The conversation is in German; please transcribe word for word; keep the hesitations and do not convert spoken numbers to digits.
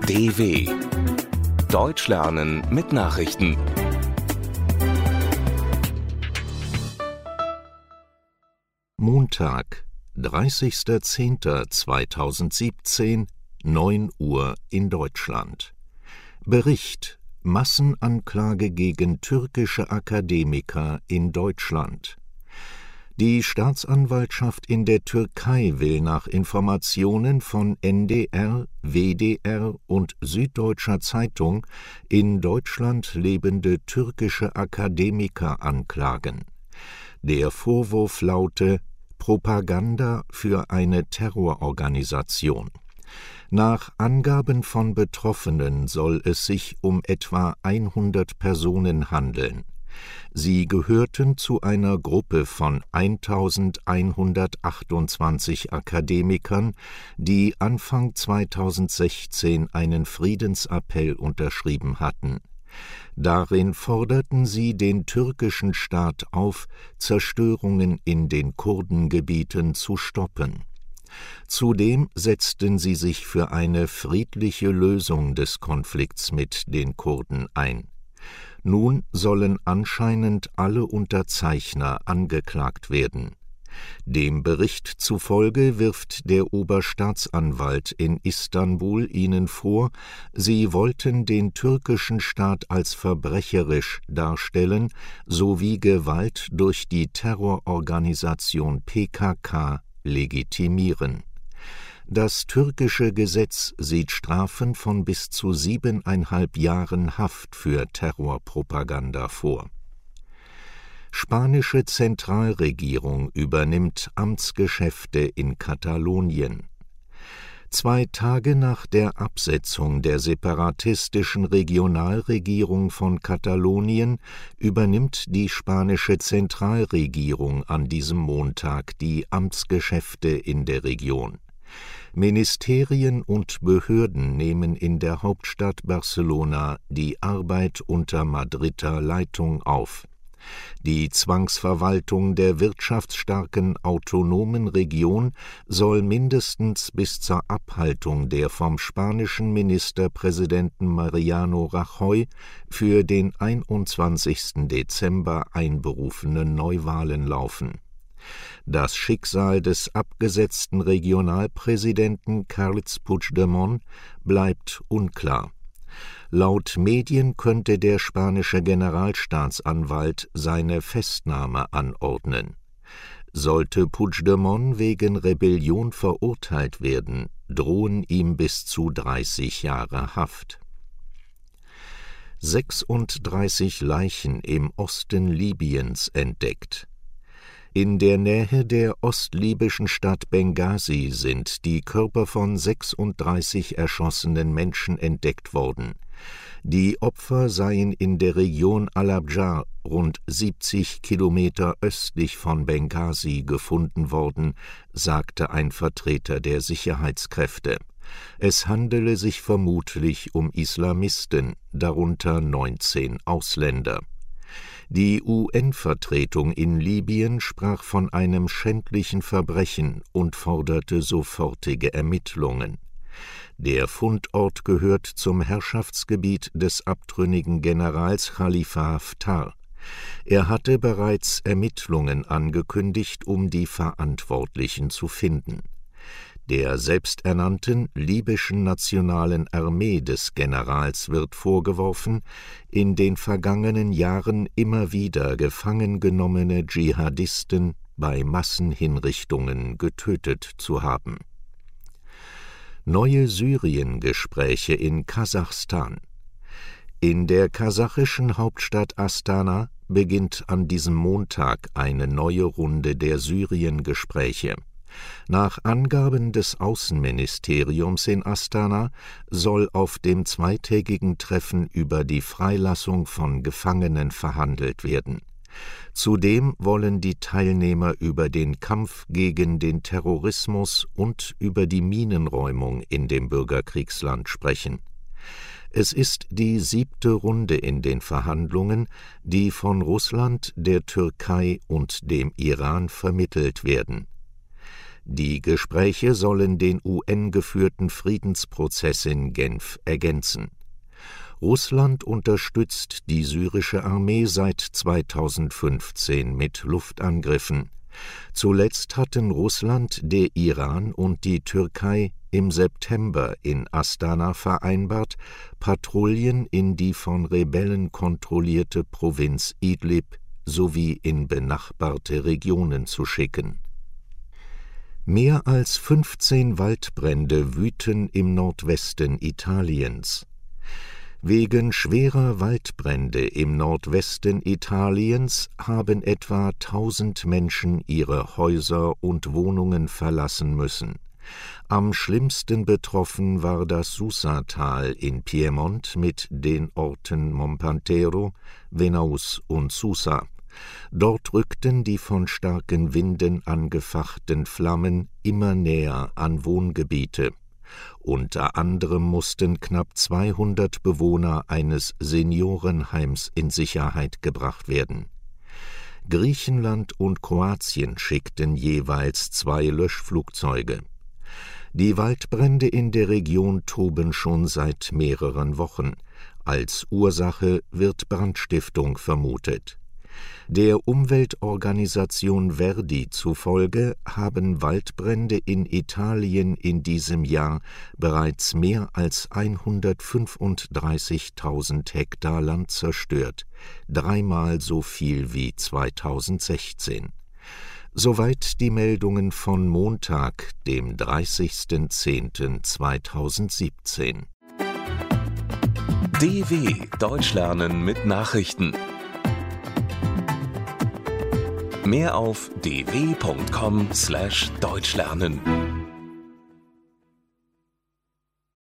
D W Deutsch lernen mit Nachrichten. Montag, dreißigster zehnter zweitausendsiebzehn, neun Uhr in Deutschland. Bericht: Massenanklage gegen türkische Akademiker in Deutschland. Die Staatsanwaltschaft in der Türkei will nach Informationen von N D R, W D R und Süddeutscher Zeitung in Deutschland lebende türkische Akademiker anklagen. Der Vorwurf laute Propaganda für eine Terrororganisation. Nach Angaben von Betroffenen soll es sich um etwa hundert Personen handeln. Sie gehörten zu einer Gruppe von eintausendeinhundertachtundzwanzig Akademikern, die Anfang zweitausendsechzehn einen Friedensappell unterschrieben hatten. Darin forderten sie den türkischen Staat auf, Zerstörungen in den Kurdengebieten zu stoppen. Zudem setzten sie sich für eine friedliche Lösung des Konflikts mit den Kurden ein. Nun sollen anscheinend alle Unterzeichner angeklagt werden. Dem Bericht zufolge wirft der Oberstaatsanwalt in Istanbul ihnen vor, sie wollten den türkischen Staat als verbrecherisch darstellen sowie Gewalt durch die Terrororganisation P K K legitimieren. Das türkische Gesetz sieht Strafen von bis zu siebeneinhalb Jahren Haft für Terrorpropaganda vor. Spanische Zentralregierung übernimmt Amtsgeschäfte in Katalonien. Zwei Tage nach der Absetzung der separatistischen Regionalregierung von Katalonien übernimmt die spanische Zentralregierung an diesem Montag die Amtsgeschäfte in der Region. Ministerien und Behörden nehmen in der Hauptstadt Barcelona die Arbeit unter Madrider Leitung auf. Die Zwangsverwaltung der wirtschaftsstarken autonomen Region soll mindestens bis zur Abhaltung der vom spanischen Ministerpräsidenten Mariano Rajoy für den einundzwanzigsten Dezember einberufenen Neuwahlen laufen. Das Schicksal des abgesetzten Regionalpräsidenten Carles Puigdemont bleibt unklar. Laut Medien könnte der spanische Generalstaatsanwalt seine Festnahme anordnen. Sollte Puigdemont wegen Rebellion verurteilt werden, drohen ihm bis zu dreißig Jahre Haft. sechsunddreißig Leichen im Osten Libyens entdeckt. In der Nähe der ostlibyschen Stadt Benghazi sind die Körper von sechsunddreißig erschossenen Menschen entdeckt worden. Die Opfer seien in der Region Al-Abjar, rund siebzig Kilometer östlich von Benghazi, gefunden worden, sagte ein Vertreter der Sicherheitskräfte. Es handele sich vermutlich um Islamisten, darunter neunzehn Ausländer. Die U N-Vertretung in Libyen sprach von einem schändlichen Verbrechen und forderte sofortige Ermittlungen. Der Fundort gehört zum Herrschaftsgebiet des abtrünnigen Generals Khalifa Haftar. Er hatte bereits Ermittlungen angekündigt, um die Verantwortlichen zu finden. Der selbsternannten libyschen Nationalen Armee des Generals wird vorgeworfen, in den vergangenen Jahren immer wieder gefangen genommene Dschihadisten bei Massenhinrichtungen getötet zu haben. Neue Syrien-Gespräche in Kasachstan. In der kasachischen Hauptstadt Astana beginnt an diesem Montag eine neue Runde der Syrien-Gespräche. Nach Angaben des Außenministeriums in Astana soll auf dem zweitägigen Treffen über die Freilassung von Gefangenen verhandelt werden. Zudem wollen die Teilnehmer über den Kampf gegen den Terrorismus und über die Minenräumung in dem Bürgerkriegsland sprechen. Es ist die siebte Runde in den Verhandlungen, die von Russland, der Türkei und dem Iran vermittelt werden. Die Gespräche sollen den U N-geführten Friedensprozess in Genf ergänzen. Russland unterstützt die syrische Armee seit zweitausendfünfzehn mit Luftangriffen. Zuletzt hatten Russland, der Iran und die Türkei im September in Astana vereinbart, Patrouillen in die von Rebellen kontrollierte Provinz Idlib sowie in benachbarte Regionen zu schicken. Mehr als fünfzehn Waldbrände wüten im Nordwesten Italiens. Wegen schwerer Waldbrände im Nordwesten Italiens haben etwa tausend Menschen ihre Häuser und Wohnungen verlassen müssen. Am schlimmsten betroffen war das Susa-Tal in Piemont mit den Orten Mompantero, Venaus und Susa. Dort rückten die von starken Winden angefachten Flammen immer näher an Wohngebiete. Unter anderem mussten knapp zweihundert Bewohner eines Seniorenheims in Sicherheit gebracht werden. Griechenland und Kroatien schickten jeweils zwei Löschflugzeuge. Die Waldbrände in der Region toben schon seit mehreren Wochen. Als Ursache wird Brandstiftung vermutet. Der Umweltorganisation Verdi zufolge haben Waldbrände in Italien in diesem Jahr bereits mehr als hundertfünfunddreißigtausend Hektar Land zerstört, dreimal so viel wie zweitausendsechzehn. Soweit die Meldungen von Montag, dem dreißigsten zehnten zweitausendsiebzehn. D W Deutsch lernen mit Nachrichten. Mehr auf d w punkt com slash deutschlernen.